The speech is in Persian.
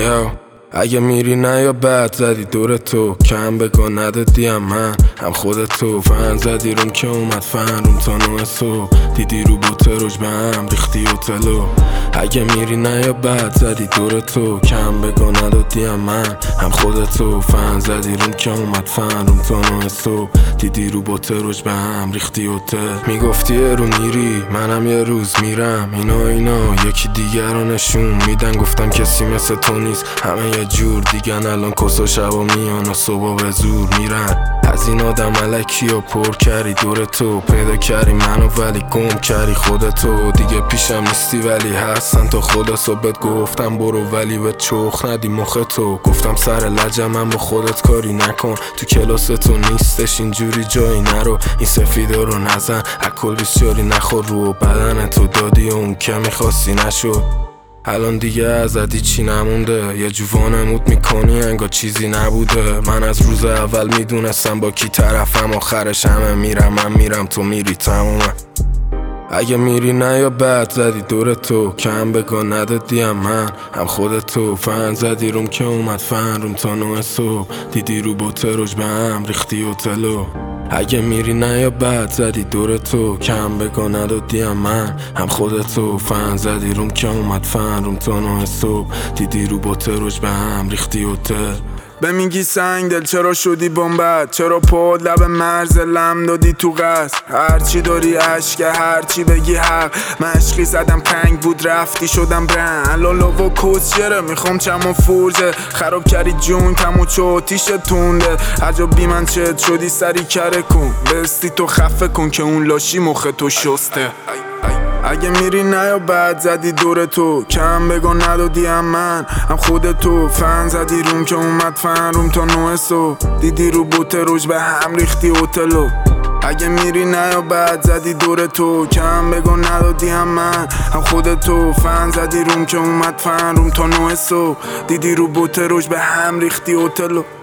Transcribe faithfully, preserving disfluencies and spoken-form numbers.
یا اگه میری نه یا بد زدی دور تو کم بگو ندادیم من هم خودتو فن زدی روم که اومد فن روم تا نوع صبح دیدی رو بوته روش به هم ریختی و تلو اگه میری نه یا بد زدی دور تو کم بگو ندادیم من هم خودتو فن زدی روم که اومد فن روم تا نوع صبح دیدی رو بوته روش به هم ریختی و تل میگفتی رو میری منم یه روز میرم اینا اینا یکی دیگر رو نشون میدن گفتم کسی مثل تو نیست همه یه جور دیگن الان کس و شبا میان و صبح به زور میرن از این آدم ملکی و پر کردی دور تو پیدا کردی منو ولی گم کردی خودتو دیگه پیشم نیستی ولی هستن تا خدا صبحت گفتم برو ولی به چخ ندی مخ تو گفتم سر لجم من با خودت کاری نکن تو کلاس تو نیستش اینجوری جایی نرو این سفیده رو نزن اکل بیسیاری نخور رو بدن تو دادی و اون که میخواستی نشد الان دیگه ازدی چی نمونده یه جوانمود میکنی انگار چیزی نبوده من از روز اول میدونستم با کی طرفم آخرش همه میرم من میرم تو میری تمومه اگه میری نه یا بد زدی دور تو کم بگو ندادیم من هم خودتو فن زدی روم که اومد فن روم تا نوع صبح دیدی رو بوته روش به هم ریختی و تلو اگه میری نه یا بد زدی دور تو کم بگو ندادیم من هم خودتو فن زدی روم که اومد فن روم تا نوع صبح دیدی رو بوته روش به هم ریختی و تل به میگی سنگ دل چرا شدی بمبت چرا پاد لب مرز لم دادی تو قصد هرچی داری عشق هرچی بگی حق مشقی زدم تنگ بود رفتی شدم برن لالا و کس چرا میخوام چم و فرزه خراب کردی جون تمو چو تیشه تونده هر بی من چت شدی سری کره کن بستی تو خفه کن که اون لاشی مخ تو شسته اگه میری نه یا بد زدی دور تو کم بگو ندادیم من هم خودتو فن زدی روم که اومد فن روم تا نوع صبح دیدی رو بوته روش به هم ریختی هتلو اگه میری نه یا بد زدی دور تو کم بگو ندادیم من هم خودتو فن زدی روم که اومد فن روم تا نوع صبح دیدی رو بوته روش به هم ریختی هتلو